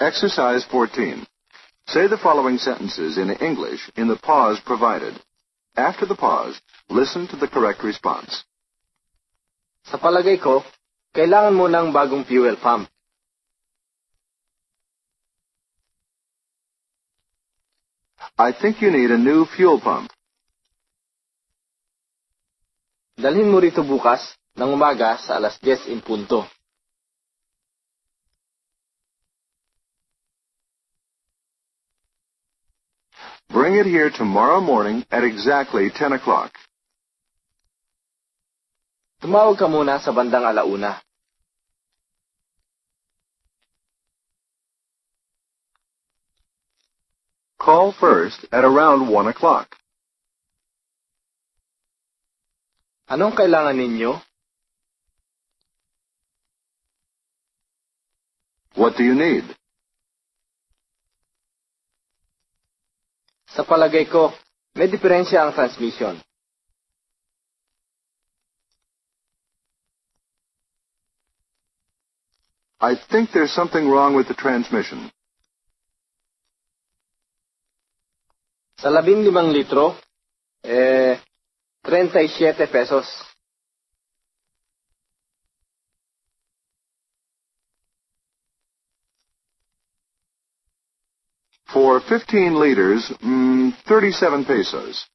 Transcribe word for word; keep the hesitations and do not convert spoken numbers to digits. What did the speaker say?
Exercise fourteen. Say the following sentences in English in the pause provided. After the pause, listen to the correct response. Sa palagay ko, kailangan mo ng bagong fuel pump. I think you need a new fuel pump. Dalhin mo rito bukas ng umaga sa alas diyes in punto. Bring it here tomorrow morning at exactly ten o'clock. Tumawag ka muna sa bandang alauna. Call first at around one o'clock. Anong kailangan ninyo? What do you need? Sa palagay ko, may diferensya ang transmission. I think there's something wrong with the transmission. Sa labing limang litro, eh, thirty-seven pesos. For fifteen liters, mm, thirty-seven pesos.